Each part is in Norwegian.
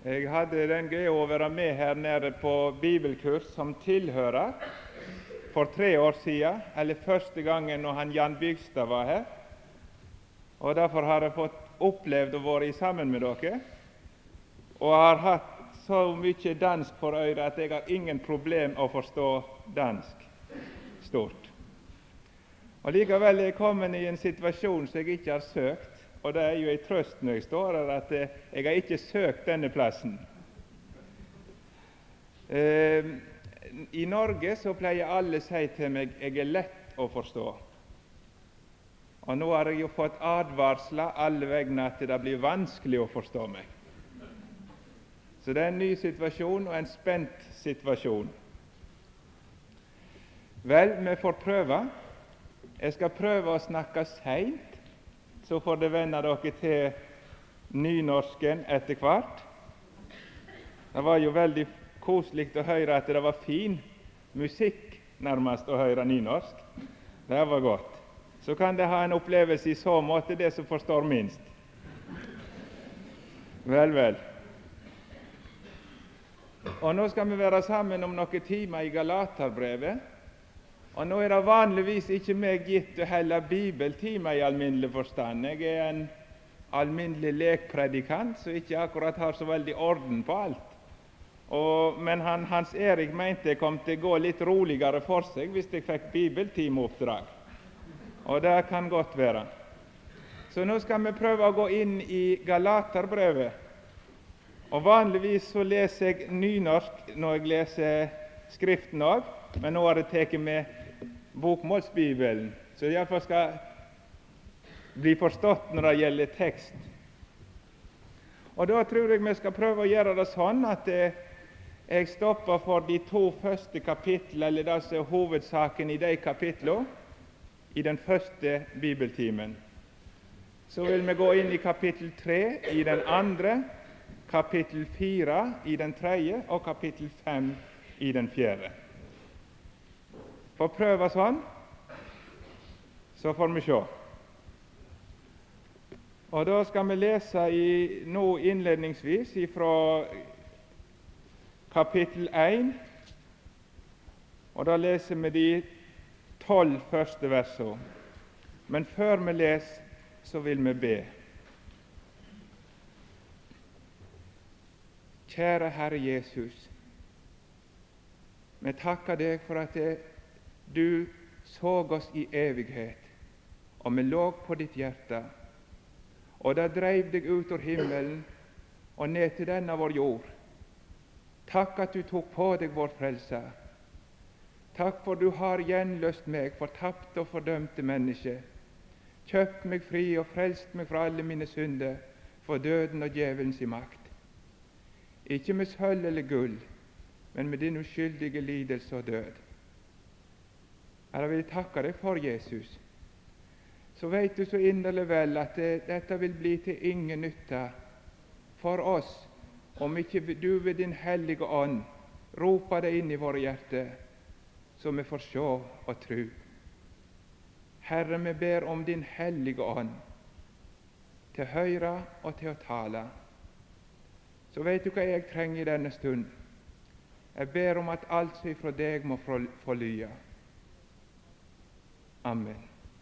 Jeg hadde den glede å være med her nede på bibelkurs som tilhører for 3 år siden, eller første gangen når han Jan Bygstad var her. Og derfor har jeg fått opplevd å være sammen med dere, og har hatt så mye dansk for øret at jeg har ingen problem å forstå dansk stort. Og likevel er jeg kommet i en situasjon som jeg ikke har søkt, og det er jo en trøst når jeg står her, at jeg har ikke søkt denne plassen. I Norge så pleier alle å si til meg jeg er lett å forstå. Og nå har jeg jo fått advarsler alle vegne at det blir vanskelig å forstå meg. Så det er en ny situasjon og en spent situasjon. Vel, vi får prøve. Jeg skal prøve å snakke seint, så får det venne dere til nynorsken etter hvert. Det var jo veldig koselig å høre at det var fin musikk nærmest å høre nynorsk. Det var godt. Så kan det ha en opplevelse i så måte, det som forstår minst. Vel, vel. Og nå skal vi være sammen om noen timer i Galaterbrevet. Og nå er det vanligvis ikke meg gitt å holde bibeltimer i alminnelig forstand. Jeg er en alminnelig lekpredikant, som ikke akkurat har så veldig orden på alt. Men Hans Erik mente jeg kom til å gå litt roligere for seg hvis jeg fikk bibeltimeoppdrag. Og det kan godt være. Så nå skal vi prøve å gå inn i Galaterbrevet. Og vanligvis så leser jeg nynorsk når jeg leser Skriften også, men nå har jeg tatt med bokmålsbibelen, så det iallfall skal bli forstått når det gjelder tekst. Og da tror jeg vi skal prøve å gjøre det sånn at jeg stopper for de 2 første kapitlene, eller det som er hovedsaken i de kapitlene, i den første bibeltimen. Så vil vi gå inn i kapittel 3 i den andre, kapittel 4 i den tredje og kapittel 5 i den fjerde. Får prøve sånn, så får vi se. Og da skal vi lese nå innledningsvis fra kapittel 1, og da leser vi de 12 første versene. Men før vi leser, så vil vi be. Kjære Herre Jesus, vi takker deg for at du såg oss i evighet, og vi lå på ditt hjerte, og da dreiv deg ut av himmelen og ned til denne vår jord. Takk at du tok på deg vår frelse. Takk for du har gjenløst meg, fortapt og fordømte menneske, kjøpt meg fri og frelst meg fra alle mine synder, for døden og djevelens i makt. Ikke med sølv eller gull, men med din uskyldige lidelse og død. Herre, vil jeg takke deg for Jesus. Så vet du så inderlig vel at dette vil bli til ingen nytte for oss om ikke du ved din hellige ånd roper det inn i våre hjerter, så vi får se og tro. Herre, vi ber om din hellige ånd til å høre og til å tale. Så vet du hva jeg trenger i denne stund. Jeg ber om at alt som ifra deg må få lye. Amen.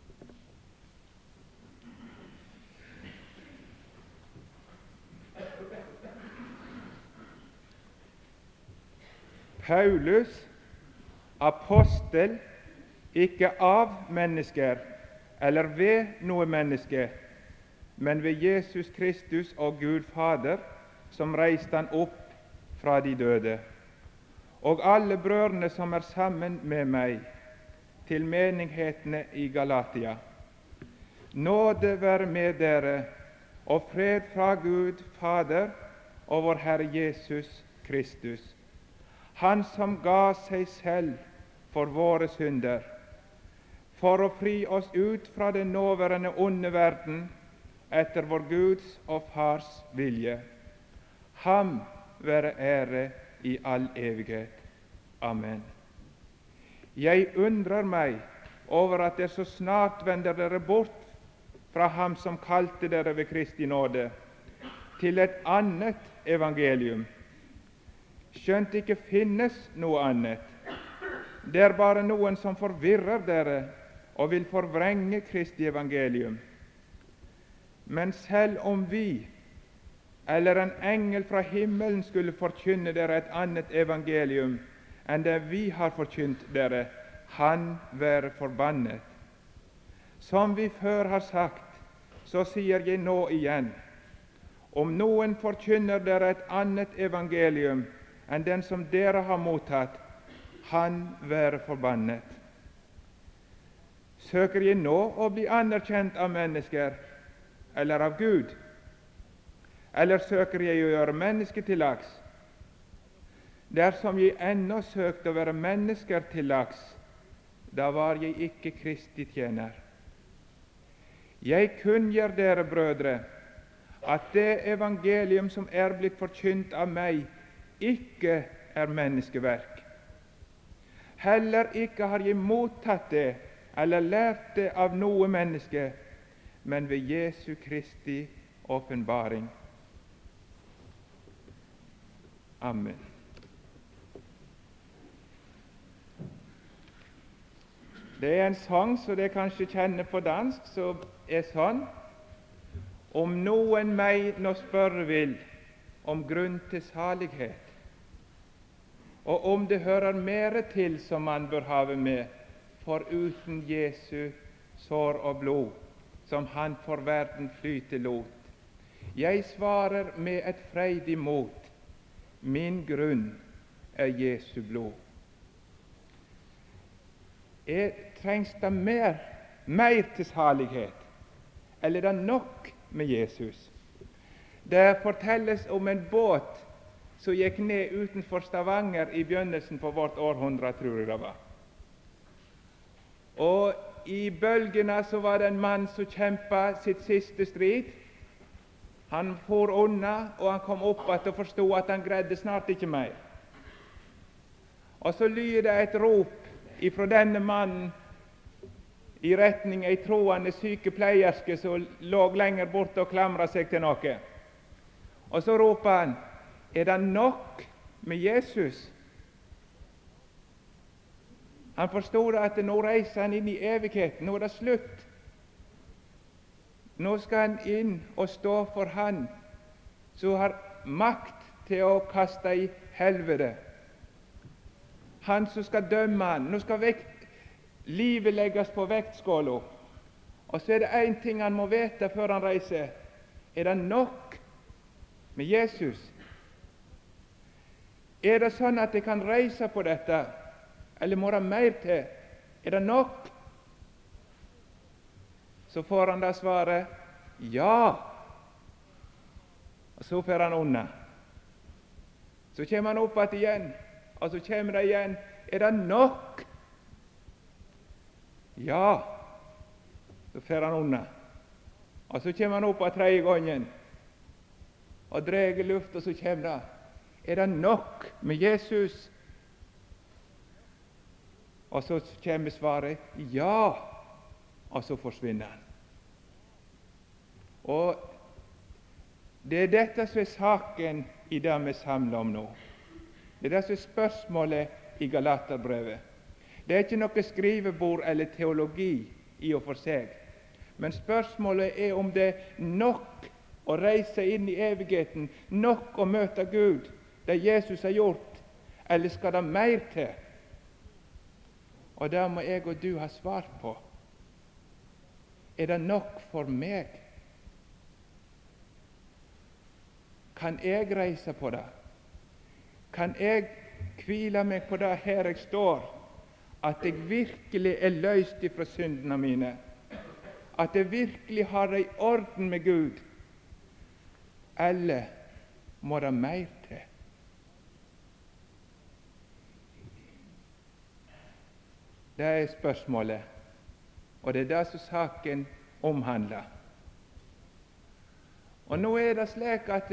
Paulus, apostel, ikke av mennesker eller ved noe menneske, men ved Jesus Kristus og Gud Fader, som reiste han opp fra de døde, og alle brødrene som er sammen med meg, til menighetene i Galatia. Nåde være med dere, og fred fra Gud Fader og vår Herre Jesus Kristus, Han som ga seg selv for våre synder, for å fri oss ut fra den nåværende onde verden, etter vår Guds og Fars vilje. Ham være ære i all evighet. Amen. Jeg undrer meg over at dere så snart vender dere bort fra ham som kalte dere ved Kristi nåde, til et annet evangelium, skjønt det ikke finnes noe annet. Det er bare noen som forvirrer dere og vil forvrenge Kristi evangelium. Men selv om vi eller en engel fra himmelen skulle forkynne dere et annet evangelium enn det vi har forkynt dere, han være forbannet. Som vi før har sagt, så sier jeg nå igjen: om noen forkynner dere et annet evangelium enn den som dere har mottatt, han være forbannet. Søker jeg nå å bli anerkjent av mennesker eller av Gud? Eller søker jeg å gjøre mennesker til lags? Dersom jeg ennå søkte å være mennesker til lags, da var jeg ikke Kristi tjener. Jeg kunngjør dere, brødre, at det evangelium som er blitt forkynt av meg, ikke er menneskeverk. Heller ikke har jeg mottatt det eller lært det av noe menneske, men ved Jesu Kristi åpenbaring. Amen. Det er en sang som dere kanskje kjenner på dansk, som er sånn: om noen meg nå spørre vil om grunn til salighet, og om det hører mere til som man bør have med, foruten Jesu sår og blod, som han for verden flyte lot. Jeg svarer med et freidig mot: min grunn er Jesu blod. Trengs det mer til salighet, eller er det nok med Jesus? Det fortelles om en båt som gikk ned utenfor Stavanger i begynnelsen på vårt århundre, tror jeg det var. Og i bølgene så var det en mann som kjempet sitt siste strid. Han for unna, og han kom opp igjen og forstod at han greide snart ikke mer. Og så lyder det et rop ifra denne mannen i retning ei troende sykepleierske som lå lenger borte og klamra seg til noe. Og så roper han: er det nok med Jesus? Han forstod at nå reiser han inn i evigheten. Nå er det slutt. Nå skal han inn og stå for Han som har makt til å kaste i helvete. Han som skal dømme han. Nå skal livet legges på vektskåla. Og så er det én ting han må vite før han reiser: er det nok med Jesus? Er det sånn at jeg kan reise på dette, eller må det mer til? Er det nok? Så får han da svaret ja. Og så fer han unna. Så kommer han opp igjen, og så kommer det igjen: er det nok? Ja. Så fer han unna. Og så kommer han opp tredje gangen og drar luft, og så kommer det: er det nok med Jesus? Og så kommer svaret ja, og så forsvinner han. Og det er dette som er saken i det vi samler om nå. Det er det som er spørsmålet i Galaterbrevet. Det er ikke noe skrivebord eller teologi i og for seg, men spørsmålet er om det er nok å reise inn i evigheten, nok å møte Gud, det Jesus har gjort, eller skal det mer til? Og det må jeg og du ha svar på. Er det nok for meg? Kan jeg reise på det? Kan jeg hvile meg på det her jeg står, at jeg virkelig er løst ifra syndene mine, at jeg virkelig har det i orden med Gud, eller må det mer til? Det er spørsmålet, og det er det som saken omhandler. Og nå er det slik at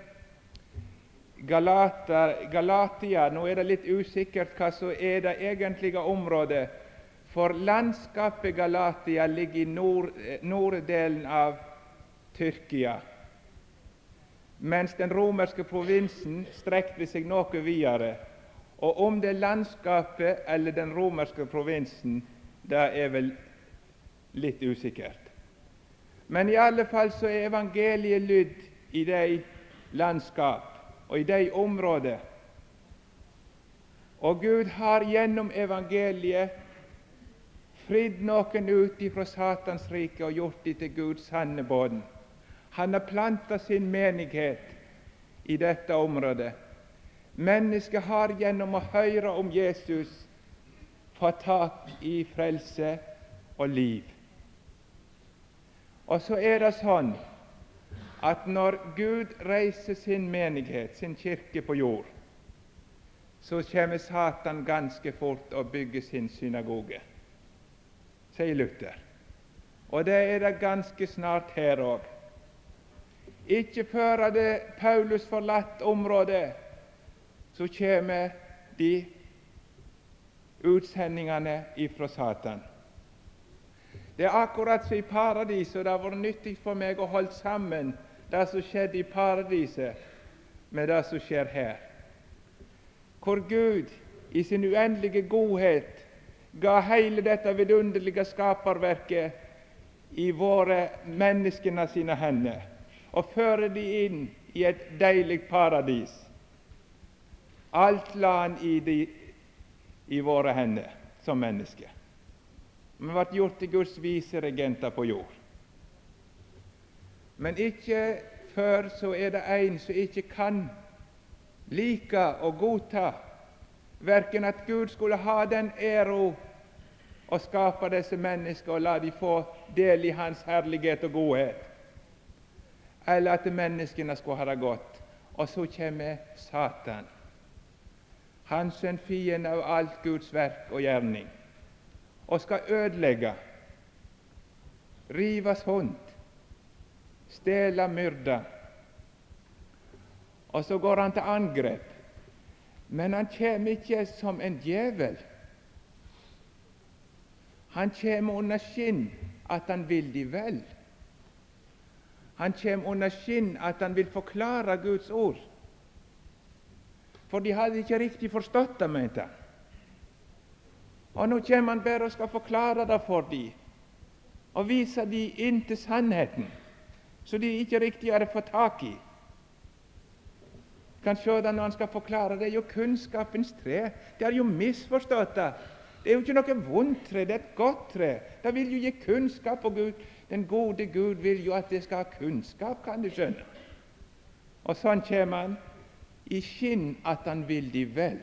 Galatia, nå er det litt usikkert hva som er det egentlige området, for landskapet Galatia ligger i norddelen av Tyrkia. mens den romerske provinsen strekte seg noe videre. Og om det er landskapet eller den romerske provinsen, det er vel litt usikkert. Men i alle fall så er evangeliet lydd i de landskap og i de områder. Og Gud har gjennom evangeliet fridd noen ut ifra Satans rike og gjort dem til Guds sanne bånd. Han har plantet sin menighet i dette området. Mennesket har gjennom å høre om Jesus fått tak i frelse og liv. Og så er det sånn at når Gud reiser sin menighet, sin kirke på jord, så kommer Satan ganske fort og bygger sin synagoge, sier Luther. Og det er det ganske snart her òg. Ikke før det Paulus forlatt området, så kommer de utsendingene ifra Satan. Det er akkurat som i paradiset, og det har vært nyttig for meg å holde sammen det som skjedde i paradiset med det som skjer her. Hvor Gud i sin uendelige godhet ga hele dette vidunderlige skaperverket i våre menneskene sine hender, og fører de inn i et deilig paradis. Alt la han i våre hender som mennesker. Vi ble gjort til Guds viseregenter på jord. Men ikke før så er det en som ikke kan like og godta verken at Gud skulle ha den ære å skape disse mennesker og la de få del i hans herlighet og godhet, eller at menneskene skulle ha det godt. Og så kommer Satan, han som er fiende av alt Guds verk og gjerning, og skal ødelegge, rive sundt, stjele, myrde. Og så går han til angrep. Men han kommer ikke som en djevel. Han kommer under skinn at han vil de vel. Han kommer under skinn at han vil forklare Guds ord. For de hadde ikke riktig forstått det, mente han. Og nå kommer han bare og skal forklare det for dem, og vise dem inn til sannheten, så de ikke riktig hadde fått tak i. Kan se det når han skal forklare. Det er jo kunnskapens tre. De har jo misforstått det. Det er jo ikke noe vondt tre, det er et godt tre. Det vil jo gi kunnskap, og Gud, den gode Gud vil jo at det skal ha kunnskap, kan du skjønne. Og sånn kommer han i skinn at han vil de vel.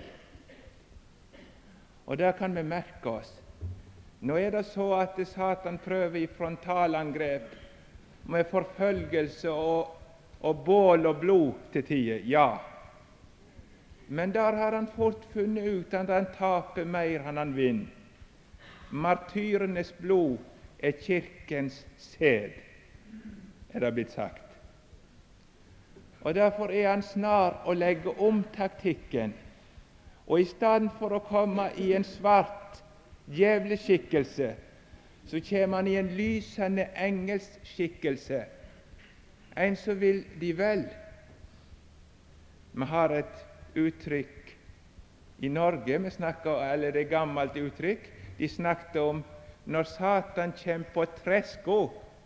Og der kan vi merke oss. Nå er det så at Satan prøver i frontalangrep med forfølgelse og bål og blod til tider, ja. Men der har han fort funnet ut at han taper mer enn han vinner. Martyrenes blod er kirkens sæd, er det blitt sagt. Og derfor er han snar å legge om taktikken, og i stedet for å komme i en svart djevleskikkelse, så kommer han i en lysende engelsskikkelse, en som vil de vel. Vi har et uttrykk i Norge, eller det er gammelt uttrykk, de snakket om når Satan kommer på tresko,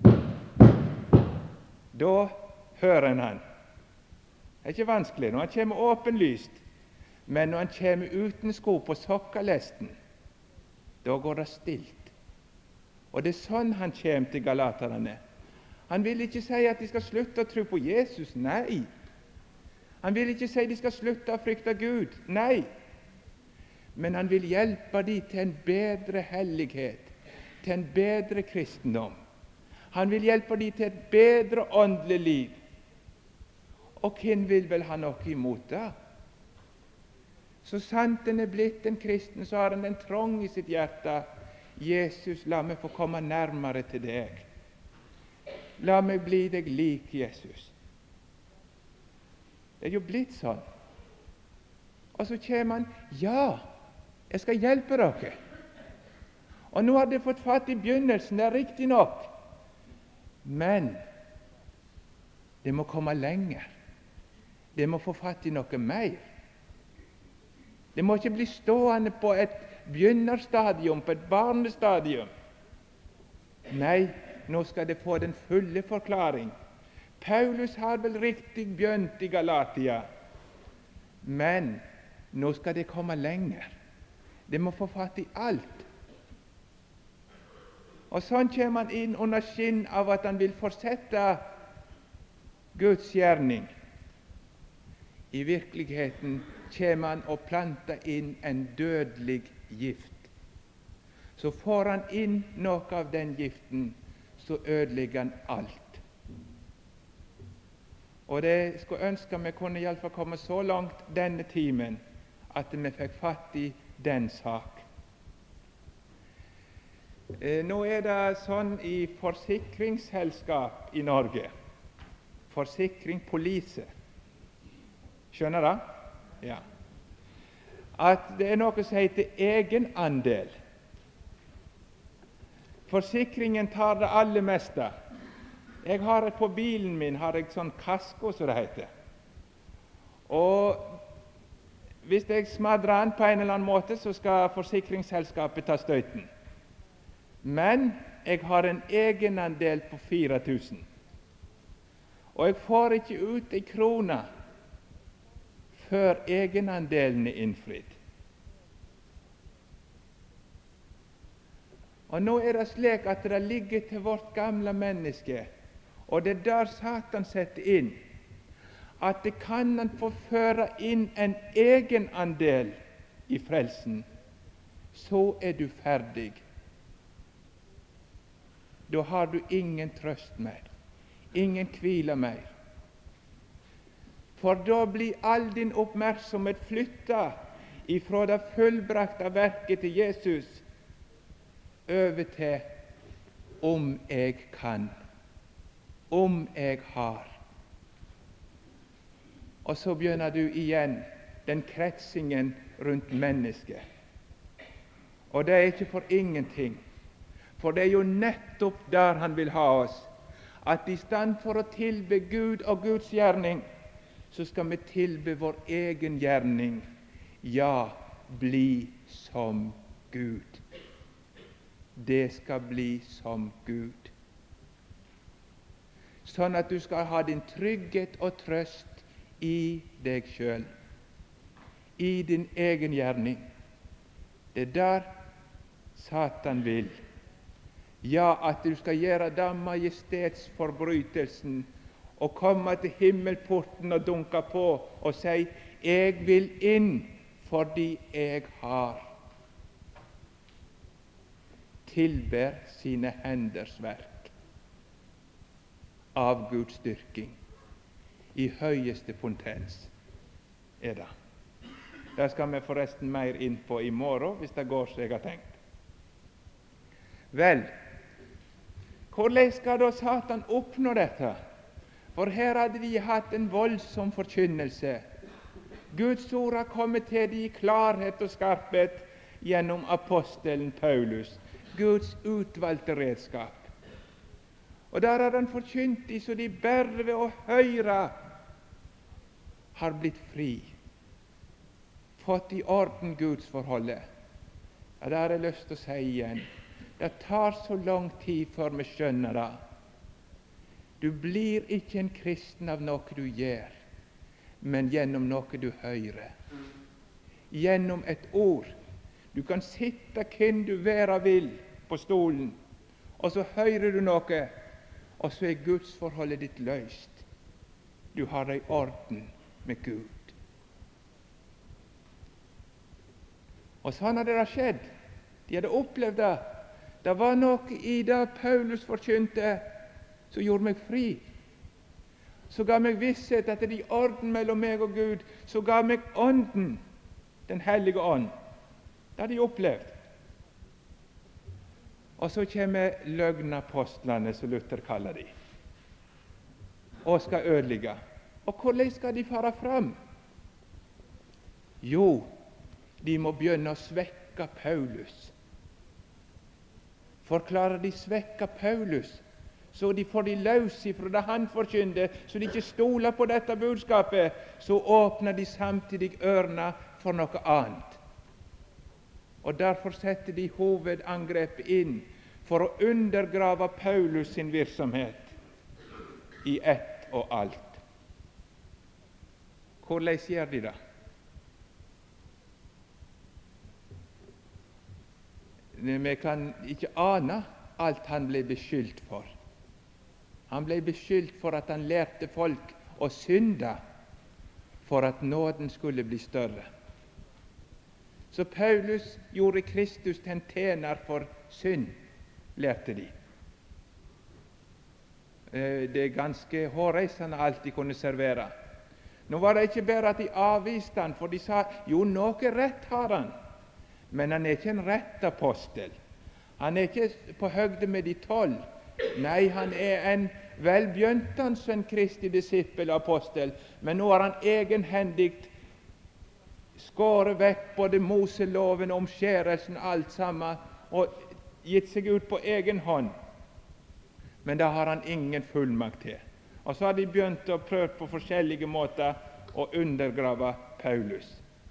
da hører en han. Det er ikke vanskelig når han kommer åpenlyst, men når han kommer uten sko på sokkalesten, da går det stilt. Og det er sånn han kommer til galaterne. Han vil ikke si at de skal slutte å tro på Jesus, nei. Han vil ikke si at de skal slutte å frykte Gud, nei. Men han vil hjelpe dem til en bedre hellighet, til en bedre kristendom. Han vil hjelpe dem til et bedre åndelig liv. Og hvem vil vel ha noe imot det? Så sant en er blitt en kristen, så har en en trong i sitt hjerte. Jesus, la meg få komme nærmere til deg. La meg bli deg lik, Jesus. Det er jo blitt sånn. Og så kommer han, ja, jeg skal hjelpe dere. Og nå har de fått fatt i begynnelsen, det er riktig nok. Men det må komme lenger. Det må få fatt i noe mer. Det må ikke bli stående på et begynnerstadium, på et barnestadium. Nei, nå skal det få den fulle forklaring. Paulus har vel riktig begynt i Galatia, men nå skal det komme lenger. Det må få fatt i alt. Og sånn kommer han inn under skinn av at han vil fortsette Guds gjerning. I virkeligheten kommer han og planter inn en dødelig gift. Så får han inn noe av den giften, så ødelegger han alt. Og det skulle ønske vi kunne i alle fall komme så langt denne timen at vi fikk fatt i den sak. Nå er det sånn i forsikringsselskap i Norge, forsikring, police, skjønner du? Ja. At det er noe som heter egenandel. Forsikringen tar det aller meste. Jeg har på bilen min har jeg sånn kasko, som det heter. Og hvis jeg smadrer den på en eller annen måte, så skal forsikringsselskapet ta støyten. Men jeg har en egenandel på 4000. Og jeg får ikke ut en krone før egenandelen er innfridd. Og nå er det slik at det ligger til vårt gamle menneske, og det er der Satan setter inn, at det kan han få føre inn en egenandel i frelsen, så er du ferdig. Da har du ingen trøst mer, ingen hvile mer. For da blir all din oppmerksomhet flyttet ifra det fullbrakte verket til Jesus over til om jeg kan, om jeg har. Og så begynner du igjen den kretsingen rundt mennesket. Og det er ikke for ingenting, for det er jo nettopp der han vil ha oss, at i stand for å tilbe Gud og Guds gjerning, så skal vi tilbe vår egen gjerning. Ja, bli som Gud. Det skal bli som Gud. Sånn at du skal ha din trygghet og trøst i deg sjøl, i din egen gjerning. Det er der Satan vil. Ja, at du skal gjøre den majestetsforbrytelsen og komme til himmelporten og dunke på og si 'Jeg vil inn fordi jeg har'. Tilber sine henders verk. Avgudsdyrking i høyeste potens er det. Det skal vi forresten mer inn på i morgen, hvis det går som jeg har tenkt. Vel, hvordan skal da Satan oppnå dette? For her hadde de hatt en voldsom forkynnelse. Guds ord har kommet til de i klarhet og skarphet gjennom apostelen Paulus, Guds utvalgte redskap. Og der har han forkynt de så de bare ved å høre har blitt fri, fått i orden gudsforholdet. Ja, det har jeg lyst til å si igjen. Det tar så lang tid før vi skjønner det. Du blir ikke en kristen av noe du gjør, men gjennom noe du hører. Gjennom et ord. Du kan sitte hvem du være vil på stolen, og så hører du noe, og så er gudsforholdet ditt løst. Du har det i orden med Gud. Og sånn hadde det skjedd. De hadde opplevd det. Det var noe i det Paulus forkynte som gjorde meg fri. Så ga meg visshet at det er i orden mellom meg og Gud. Så ga meg Ånden, Den hellige ånd. Det hadde de opplevd. Og så kommer løgnapostlene, som Luther kaller de, og skal ødelegge. Og hvordan skal de fare fram? Jo, de må begynne å svekke Paulus. For klarer de svekke Paulus, så de får de løs ifra det han forkynner, så de ikke stoler på dette budskapet, så åpner de samtidig ørene for noe annet. Og derfor setter de hovedangrepet inn for å undergrave Paulus sin virksomhet i ett og alt. Hvordan gjør de det? Vi kan ikke ane alt han ble beskyldt for. Han ble beskyldt for at han lærte folk å synde for at nåden skulle bli større. Så Paulus gjorde Kristus til en tjener for synd, lærte de. Det er ganske hårreisende alt de kunne servere. Nå var det ikke bare at de avviste han, for de sa jo, noe rett har han, men han er ikke en rett apostel. Han er ikke på høgde med de 12. Nei, han er en velbjøntan som en Kristi disippel og apostel, men nå har han egenhendig skåret vekk både Moseloven, omskjærelsen, alt sammen, og gitt seg ut på egen hånd. Men det har han ingen fullmakt til. Og så har de begynt å prøve på forskjellige måter å undergrave Paulus.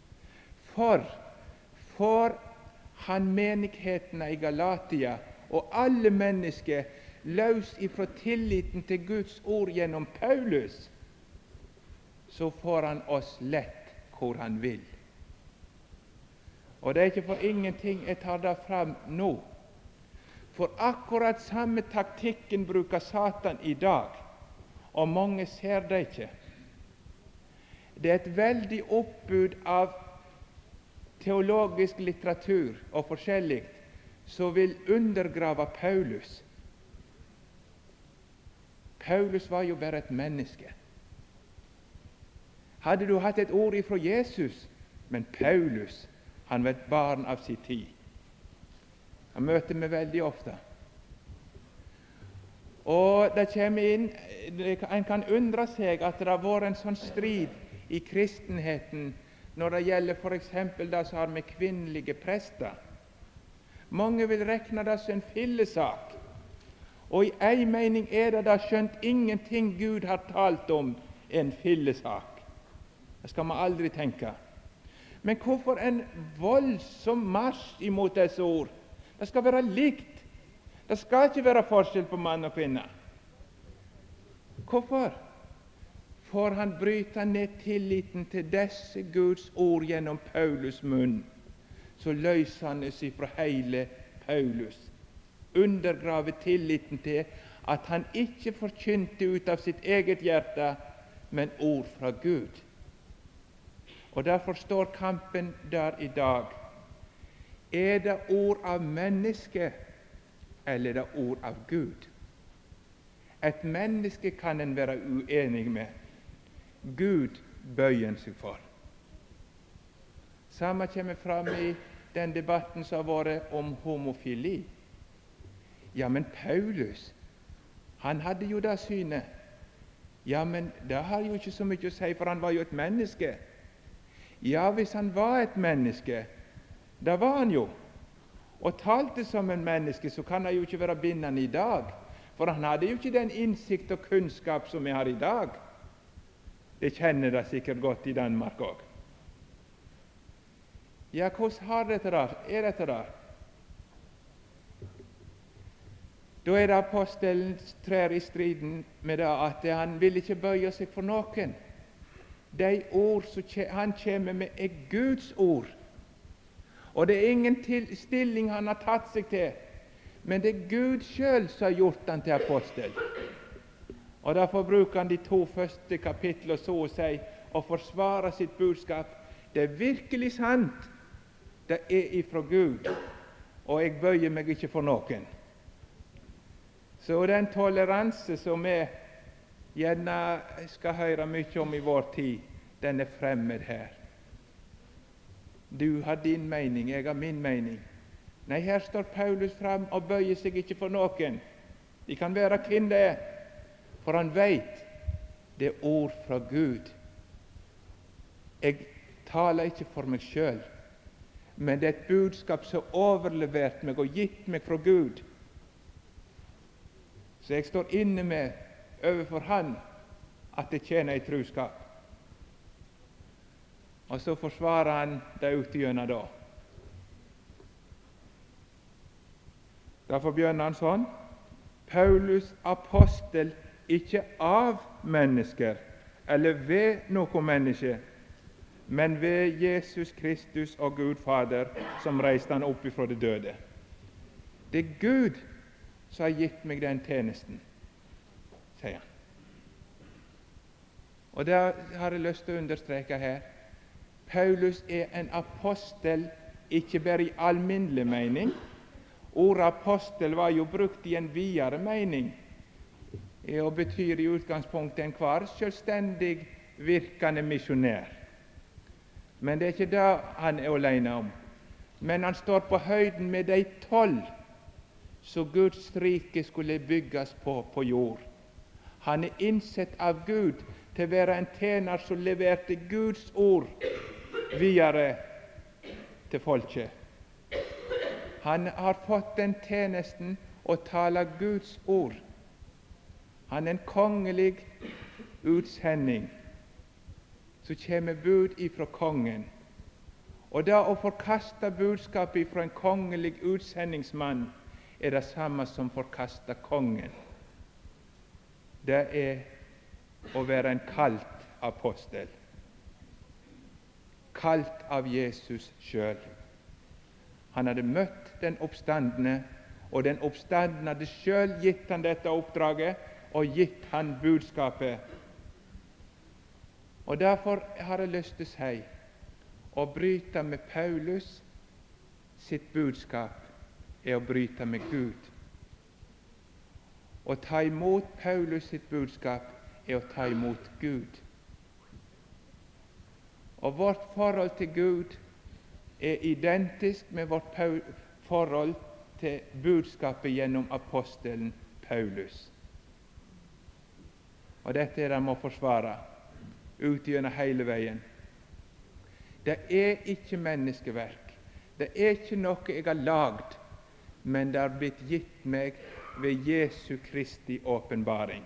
For han menighetene i Galatia og alle mennesker løs ifra tilliten til Guds ord gjennom Paulus, så får han oss lett hvor han vil. Og det er ikke for ingenting jeg tar det fram nå. For akkurat samme taktikken bruker Satan i dag, og mange ser det ikke. Det er et veldig oppbud av teologisk litteratur og forskjellig som vil undergrave Paulus. Paulus var jo bare et menneske. Hadde du hatt et ord ifra Jesus, men Paulus, han var et barn av sin tid. Han møter meg veldig ofte. Og det kommer inn, en kan undre seg at det har vært en sånn strid i kristenheten når det gjelder for eksempel det som har med kvinnelige prester. Mange vil rekne det som en fillesak, og i en mening er det da skjønt ingenting Gud har talt om en fillesak. Det skal man aldri tenke. Men hvorfor en voldsom marsj imot disse ord? Det skal være likt. Det skal ikke være forskjell på mann og kvinne. Hvorfor? For han bryter ned tilliten til disse Guds ord gjennom Paulus munn. Så løser han seg fra hele Paulus. Undergraver tilliten til at han ikke forkynte ut av sitt eget hjerte, men ord fra Gud. Og derfor står kampen der i dag. Er det ord av menneske, eller er det ord av Gud? Et menneske kan en være uenig med. Gud bøyer en seg for. Samme kommer fram i den debatten som har vært om homofili. Ja, men Paulus, han hadde jo det synet. Ja, men det har jo ikke så mye å si, for han var jo et menneske. Ja, hvis han var et menneske, det var han jo, og talte som en menneske, så kan han jo ikke være bindende i dag, for han hadde jo ikke den innsikt og kunnskap som vi har i dag. Det kjenner det sikkert godt i Danmark også. Ja, hvordan har dette der? Er dette der? Da er det apostelen trær i striden med det at han vil ikke bøye seg for noen. De ord som han kommer med, er Guds ord. Og det er ingen stilling han har tatt seg til, men det er Gud selv som har gjort han til apostel. Og derfor bruker han de 2 første kapitlene så å si og forsvarer sitt budskap. Det er virkelig sant. Det er ifra Gud, og jeg bøyer meg ikke for noen. Så den toleranse som vi gjerne skal høre mye om i vår tid, den er fremmed her. Du har din mening, jeg har min mening. Nei, her står Paulus fram og bøyer seg ikke for noen. De kan være hvem det er, for han vet det er ord fra Gud. Jeg taler ikke for meg selv, men det er et budskap som er overlevert meg og gitt meg fra Gud. Så jeg står inne med overfor Han at det tjener i truskap. Og så forsvarer han det utgjennom da. Derfor begynner han sånn: Paulus, apostel, ikke av mennesker eller ved noe menneske, men ved Jesus Kristus og Gud Fader, som reiste han opp ifra de døde. Det er Gud som har gitt meg den tjenesten, sier han. Og det har jeg lyst til å understreke her. Paulus er en apostel ikke bare i alminnelig mening. Ordet apostel var jo brukt i en videre mening, og betyr i utgangspunktet enhver selvstendig virkende misjonær. Men det er ikke det han er alene om. Men han står på høyden med de 12 så Guds rike skulle bygges på jord. Han er innsett av Gud til å være en tjener som leverte Guds ord videre til folket. Han har fått den tjenesten å tale Guds ord. Han er en kongelig utsending som kommer bud ifra kongen. Og det å forkaste budskapet ifra en kongelig utsendingsmann er det samme som forkaste kongen. Det er å være en kalt apostel, kalt av Jesus sjøl. Han hadde møtt den oppstandne, og den oppstandne hadde sjøl gitt han dette oppdraget og gitt han budskapet. Og derfor har jeg lyst til å si: å bryte med Paulus sitt budskap er å bryte med Gud. Å ta imot Paulus sitt budskap er å ta imot Gud. Og vårt forhold til Gud er identisk med vårt forhold til budskapet gjennom apostelen Paulus. Og dette er det må forsvare ut gjennom hele veien. Det er ikke menneskeverk. Det er ikke noe jeg har lagd, men det har blitt gitt meg ved Jesu Kristi åpenbaring.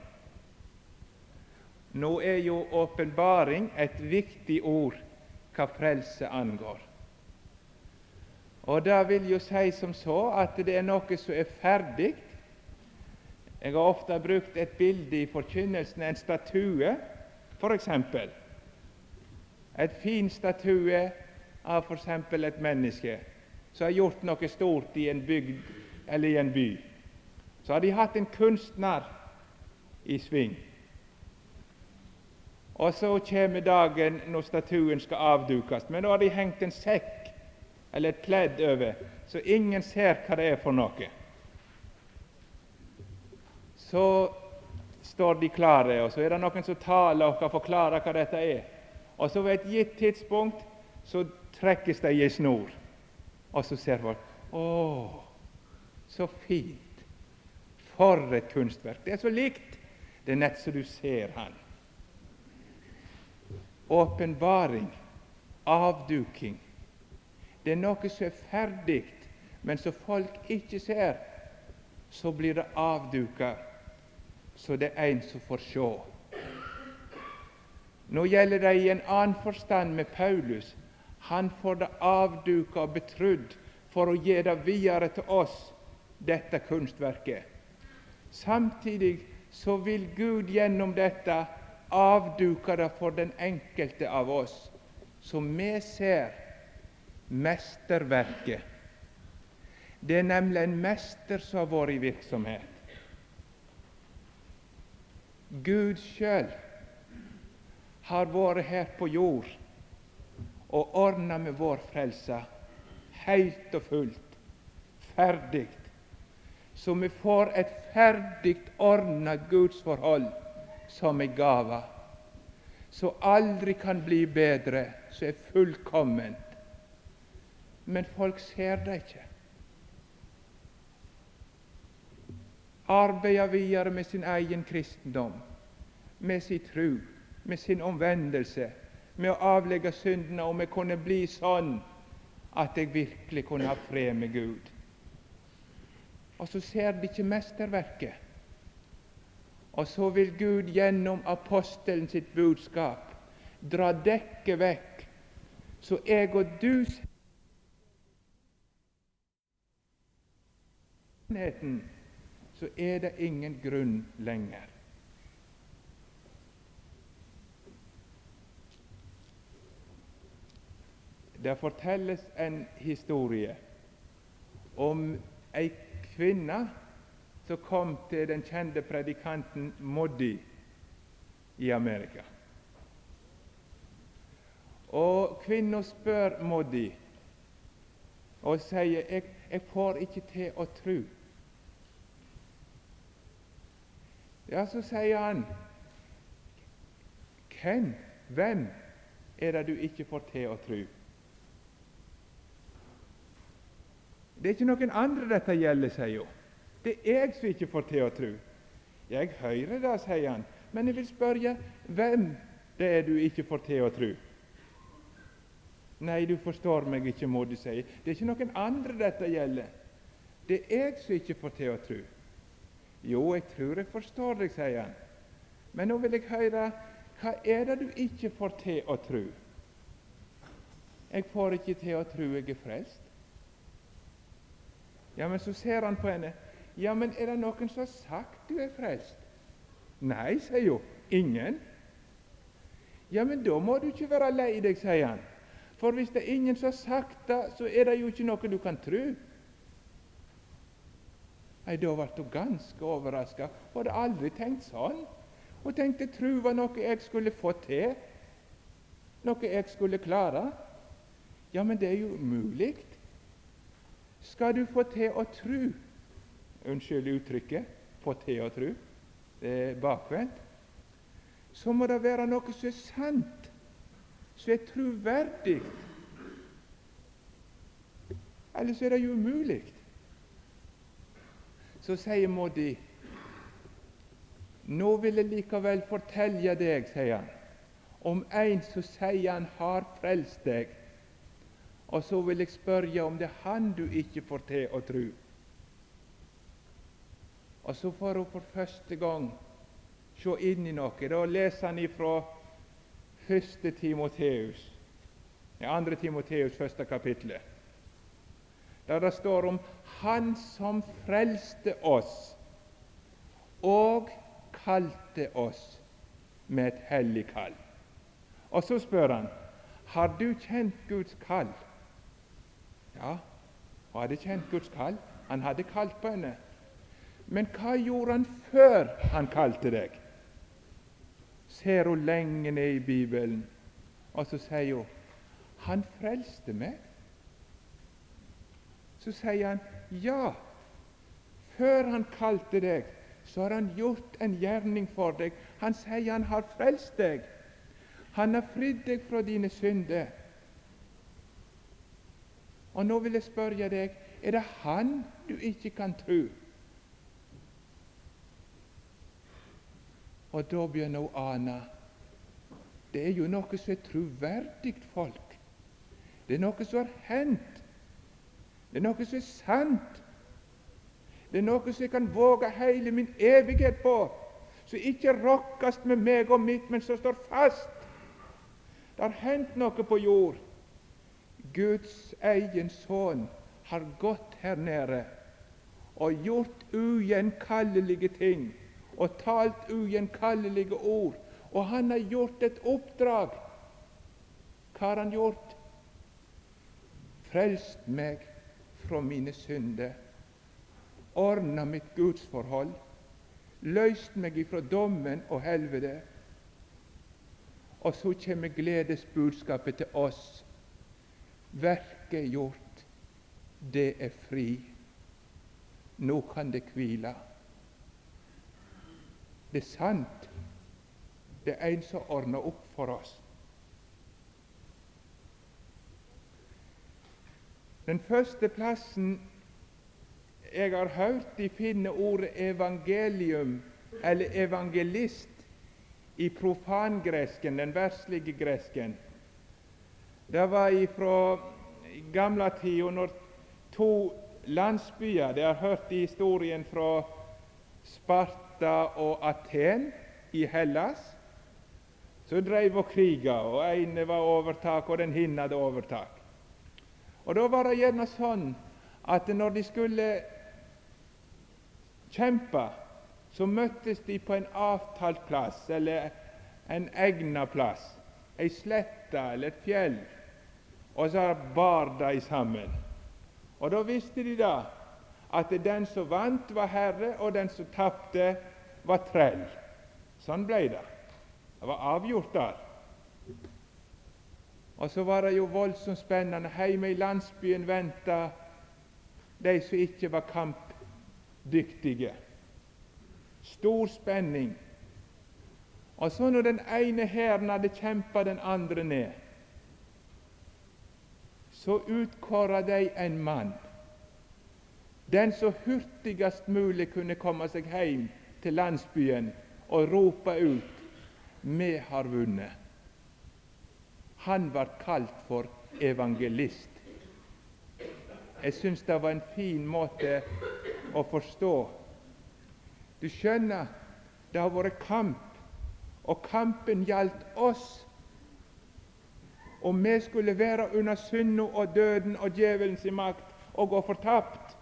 Nå er jo åpenbaring et viktig ord hva frelse angår. Og det vil jo si som så at det er noe som er ferdig. Jeg har ofte brukt et bilde i forkynnelsen, en statue, for eksempel. Et fin statue av for eksempel et menneske som har gjort noe stort i en bygd eller i en by. Så har de hatt en kunstner i sving. Og så kommer dagen når statuen skal avdukes, men da har de hengt en sekk eller et pledd over, så ingen ser hva det er for noe. Så står de klare, og så er det noen som taler og kan forklare hva dette er. Og så ved et gitt tidspunkt så trekkes det i en snor, og så ser folk: å, så fint! For et kunstverk! Det er så likt! Det er nett så du ser han. Åpenbaring, avduking, det er noe som er ferdig, men som folk ikke ser. Så blir det avduket, så det er en som får se. Nå gjelder det i en annen forstand med Paulus. Han får det avduket og betrodd for å gi det videre til oss, dette kunstverket. Samtidig så vil Gud gjennom dette avduke det for den enkelte av oss, så vi ser mesterverket. Det er nemlig en mester som har vært i virksomhet. Gud sjøl har vært her på jord og ordna med vår frelse helt og fullt, ferdig, så vi får et ferdig ordna gudsforhold som en gave, som aldri kan bli bedre, som er fullkomment. Men folk ser det ikke. Arbeider videre med sin egen kristendom, med sin tro, med sin omvendelse, med å avlegge syndene, og vi kunne bli sånn at jeg virkelig kunne ha fred med Gud. Og så ser de ikke mesterverket. Og så vil Gud gjennom apostelen sitt budskap dra dekket vekk, så jeg og du sannheten, så er det ingen grunn lenger. Det fortelles en historie om ei kvinne som kom til den kjente predikanten Moody i Amerika. Og kvinna spør Moody og sier, jeg får ikke til å tro. Ja, så sier han, hvem er det du ikke får til å tro? Det er ikke noen andre dette gjelder, sier hun. Det er jeg som ikke får til å tro. Jeg hører det, sier han, men jeg vil spørre, hvem det er du ikke får til å tro? Nei, du forstår meg ikke, må du si. Det er ikke noen andre dette gjelder. Det er jeg som ikke får til å tro. Jo, jeg tror jeg forstår deg, sier han. Men nå vil jeg høre, hva er det du ikke får til å tro? Jeg får ikke til å tro jeg er frelst. Ja, men så ser han på henne. Ja, men er det noen som har sagt du er frelst? Nei, sier hun. Ingen. Ja, men da må du ikke være lei deg, sier han. For hvis det er ingen som har sagt det, så er det jo ikke noe du kan tro. Nei, da ble hun ganske overrasket. Hun hadde aldri tenkt sånn. Hun tenkte tro var noe jeg skulle få til, noe jeg skulle klare. Ja, men det er jo umulig. Skal du få til å tro, unnskyld uttrykket, få til å tro, det er bakvendt, så må det være noe som er sant, som er troverdig. Ellers er det jo umulig. Så sier Moody, nå vil jeg likevel fortelle deg, sier han, om en som sier han har frelst deg. Og så vil jeg spørre om det er han du ikke får til å tro. Og så får hun for første gang se inn i noe. Da leser han ifra 1. Timoteus, 2. Timoteus, 1. kapitlet, der det står om Han som frelste oss og kalte oss med et hellig kall. Og så spør han, har du kjent Guds kall? Ja, hun hadde kjent Guds kall. Han hadde kalt på henne. Men hva gjorde han før han kalte deg? Ser hun lenge ned i Bibelen, og så sier hun, han frelste meg. Så sier han, ja, før han kalte deg, så har han gjort en gjerning for deg. Han sier han har frelst deg. Han har fridd deg fra dine synder. Og nå vil jeg spørre deg, er det han du ikke kan tro? Og da begynner hun å ane. Det er jo noe som er troverdig, folk. Det er noe som har hendt. Det er noe som er sant. Det er noe som jeg kan våge hele min evighet på, som ikke rokkes med meg og mitt, men som står fast. Det har hendt noe på jord. Guds egen sønn har gått her nede og gjort ugjenkallelige ting og talt ugjenkallelige ord, og han har gjort et oppdrag. Hva har han gjort? Frelst meg fra mine synder, ordna mitt gudsforhold, løst meg ifra dommen og helvete. Og så kommer gledesbudskapet til oss. Verket er gjort, det er fri. Nå kan det hvile. Det er sant. Det er en som ordner opp for oss. Den første plassen jeg har hørt de finner ordet evangelium eller evangelist i profangresken, den verslige gresken. Det var ifra gamle tida, når to landsbyer, det har hørt i historien fra Sparta og Aten i Hellas, så drev og kriga, og ene var overtak, og den hinne hadde overtak. Og da var det gjerne sånn at når de skulle kjempe, så møttes de på en avtalt plass, eller en egnet plass, ei slette eller et fjell, og så bar de sammen. Og da visste de da at den som vant var herre, og den som tapte var trell. Sånn ble det. Det var avgjort der. Og så var det jo voldsomt spennende. Hjemme i landsbyen ventet de som ikke var kampdyktige. Stor spenning. Og så når den ene hæren hadde kjempet den andre ned, så utkåret de en mann. Den som hurtigst mulig kunne komme seg hjem til landsbyen og rope ut: «Vi har vunnet». Han var kalt for evangelist. Jeg syns det var en fin måte å forstå. Du skjønner, det har vært kamp, og kampen gjaldt oss. Om vi skulle være under synda og døden og djevelens makt og gå fortapt.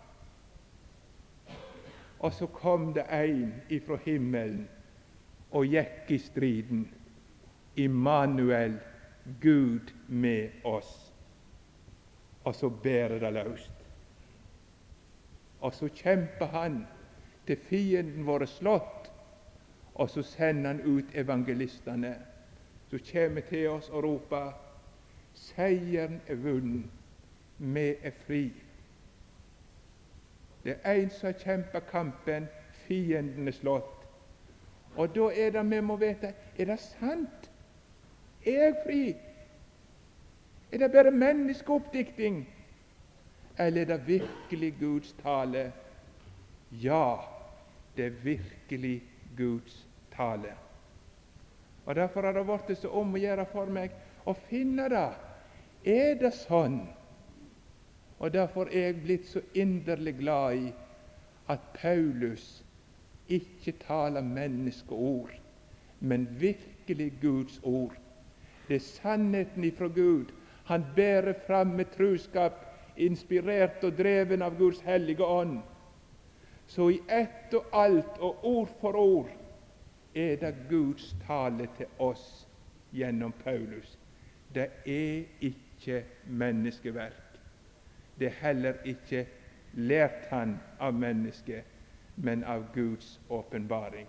Og så kom det en ifra himmelen og gikk i striden. Immanuel, Gud med oss. Og så bærer det løst. Og så kjemper han til fienden våre slått, og så sender han ut evangelistene, som kommer til oss og roper: «Seieren er vunnet, vi er fri». Det er en som har kjempet kampen, fienden er slått. Og da er det vi må vite: er det sant? Er jeg fri? Er det bare menneskeoppdikting? Eller er det virkelig Guds tale? Ja, det er virkelig Guds tale. Og derfor har det vært så om å gjøre for meg å finne det. Er det sånn? Og derfor er jeg blitt så inderlig glad i at Paulus ikke taler menneskeord, men virkelig Guds ord. Det er sannheten ifra Gud. Han bærer fram med truskap, inspirert og dreven av Guds hellige ånd. Så i ett og alt og ord for ord er det Guds tale til oss gjennom Paulus. Det er ikke menneskeverk. Det er heller ikke lært han av mennesket, men av Guds åpenbaring.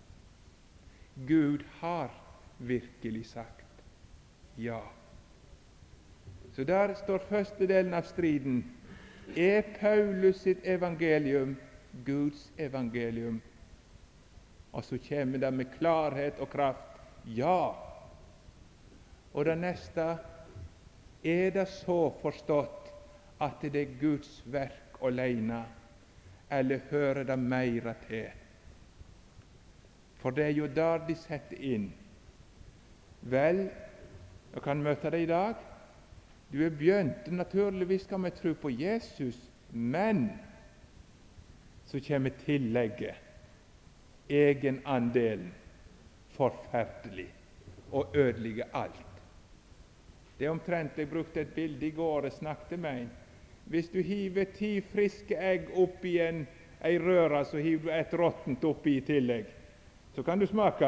Gud har virkelig sagt ja. Så der står første delen av striden. Er Paulus sitt evangelium Guds evangelium? Og så kommer det med klarhet og kraft: ja. Og det neste: er det så forstått at det er Guds verk alene, eller hører det meira til? For det er jo der de setter inn. Vel, jeg kan møte det i dag. Du er begynt, naturligvis skal vi tro på Jesus, men så kommer tillegget, egenandelen, forferdelig, og ødelegger alt. Det er omtrent, jeg brukte et bilde i går, jeg snakket med en. Hvis du hiver 10 friske egg opp i ei røre, så hiver du et råttent oppi i tillegg. Så kan du smake.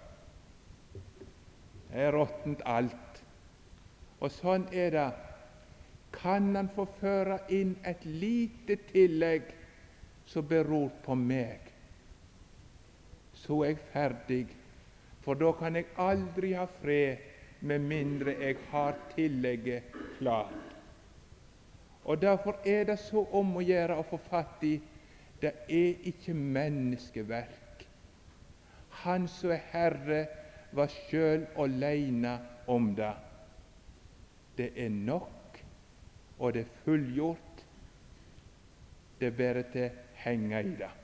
Det er råttent alt. Og sånn er det. Kan han få føre inn et lite tillegg som beror på meg, så er jeg ferdig, for da kan jeg aldri ha fred med mindre jeg har tillegget klart. Og derfor er det så om å gjøre å få fatt i: det er ikke menneskeverk. Han som er Herre, var sjøl alene om det. Det er nok, og det er fullgjort. Det er bare til henge i det.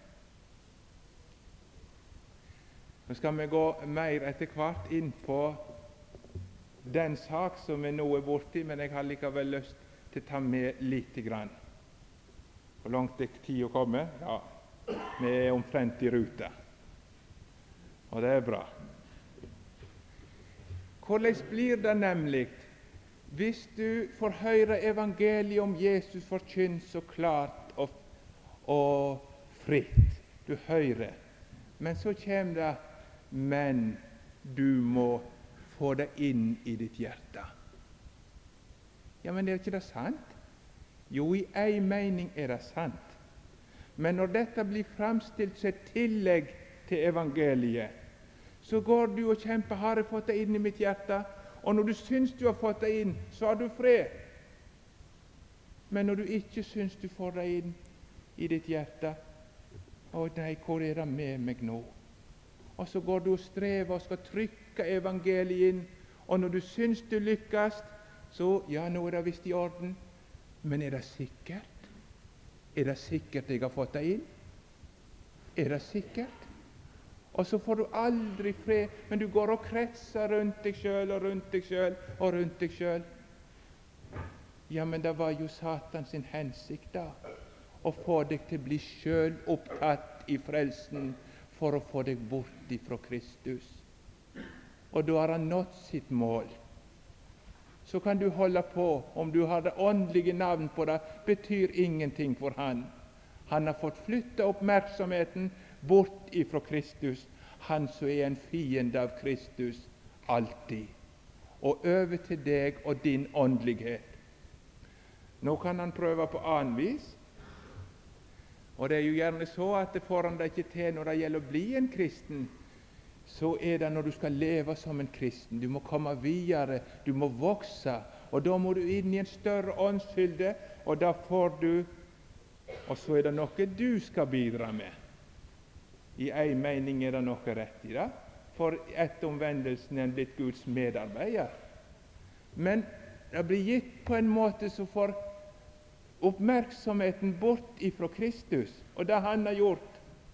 Nå skal vi gå mer etter hvert inn på den sak som vi nå er borti, men jeg har likevel lyst til å ta med lite grann. Hvor langt er tid å komme? Ja, vi er omtrent i rute. Og det er bra. Hvordan blir det nemlig hvis du får høre evangeliet om Jesus forkynt så klart og fritt? Du hører, men så kommer det men du må få det inn i ditt hjerte. Ja, men er ikke det sant? Jo, i en mening er det sant. Men når dette blir framstilt som et tillegg til evangeliet, så går du og kjemper. Har jeg fått det inn i mitt hjerte? Og når du syns du har fått det inn, så har du fred. Men når du ikke syns du får det inn i ditt hjerte, å nei, hvor er det med meg nå? Og så går du og strever og skal trykke evangeliet inn, og når du syns du lykkes, så ja, nå er det visst i orden. Men er det sikkert? Er det sikkert jeg har fått det inn? Er det sikkert? Og så får du aldri fred, men du går og kretser rundt deg sjøl og rundt deg sjøl og rundt deg sjøl. Ja, men det var jo Satan sin hensikt da, å få deg til å bli sjøl opptatt i frelsen for å få deg bort ifra Kristus. Og da har han nådd sitt mål. Så kan du holde på, om du har det åndelige navn på det, betyr ingenting for han. Han har fått flytte oppmerksomheten bort ifra Kristus, han som er en fiende av Kristus alltid, og over til deg og din åndelighet. Nå kan han prøve på annen vis, og det er jo gjerne så at det får han det ikke til når det gjelder å bli en kristen. Så er det når du skal leve som en kristen. Du må komme videre, du må vokse, og da må du inn i en større åndsfylde, og da får du, og så er det noe du skal bidra med. I en mening er det noe rett i det, for etter omvendelsen er en blitt Guds medarbeider. Men det blir gitt på en måte som får oppmerksomheten bort ifra Kristus, og det han har gjort.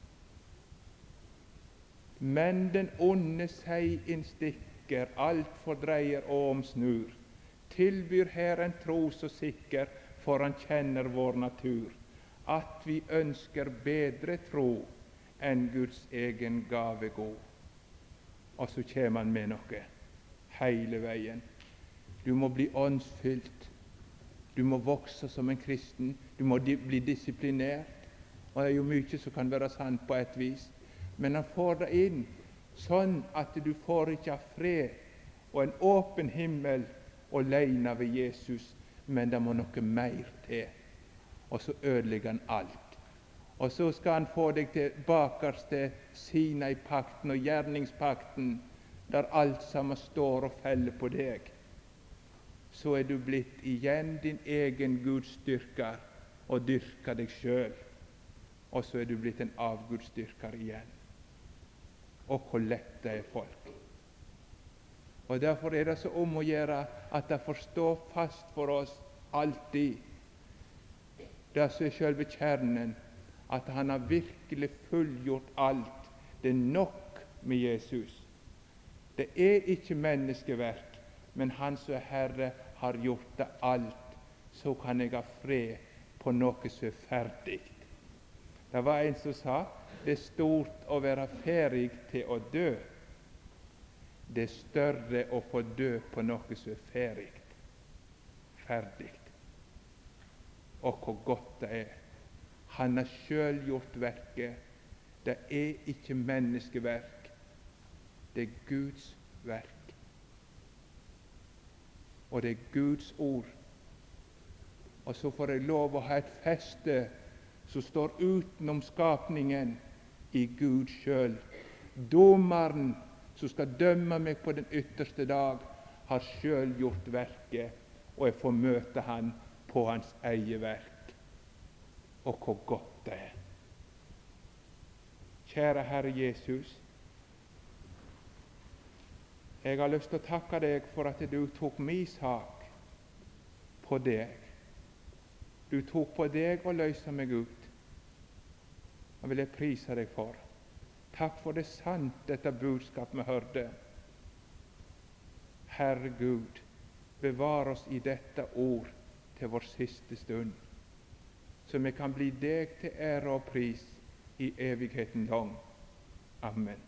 Men den onde seg innstikker, alt fordreier og omsnur, tilbyr her en tro så sikker, for han kjenner vår natur, at vi ønsker bedre tro enn Guds egen gave god. Og så kommer han med noe hele veien. Du må bli åndsfylt. Du må vokse som en kristen. Du må bli disiplinert. Og det er jo mye som kan være sant på et vis. Men han får det inn sånn at du får ikke fred og en åpen himmel alene ved Jesus, men det må noe mer til. Og så ødelegger han alt. Og så skal han få deg tilbake til Sinai-pakten og gjerningspakten, der alt sammen står og feller på deg. Så er du blitt igjen din egen gudstyrker og dyrker deg sjøl. Og så er du blitt en avgudsdyrker igjen. Og hvor lett det er folk. Og derfor er det så om å gjøre at det får stå fast for oss alltid. Det som er selve kjernen, at han har virkelig fullgjort alt. Det er nok med Jesus. Det er ikke menneskeverk, men han som er Herre har gjort det alt. Så kan jeg ha fred på noe som er ferdig. Det var en som sa, det er stort å være ferdig til å dø. Det er større å få dø på noe som er ferdig. Ferdig. Og hvor godt det er. Han har sjøl gjort verket. Det er ikke menneskeverk. Det er Guds verk. Og det er Guds ord. Og så får jeg lov å ha et feste som står utenom skapningen, i Gud sjøl. Dommeren som skal dømme meg på den ytterste dag, har sjøl gjort verket, og jeg får møte han på hans eget verk. Og hvor godt det er. Kjære Herre Jesus, jeg har lyst til å takke deg for at du tok min sak på deg. Du tok på deg og løste meg ut. Det vil jeg prise deg for. Takk for det sant, dette budskap vi hørte. Herre Gud, bevar oss i dette ord til vår siste stund, så vi kan bli deg til ære og pris i evigheten lang. Amen.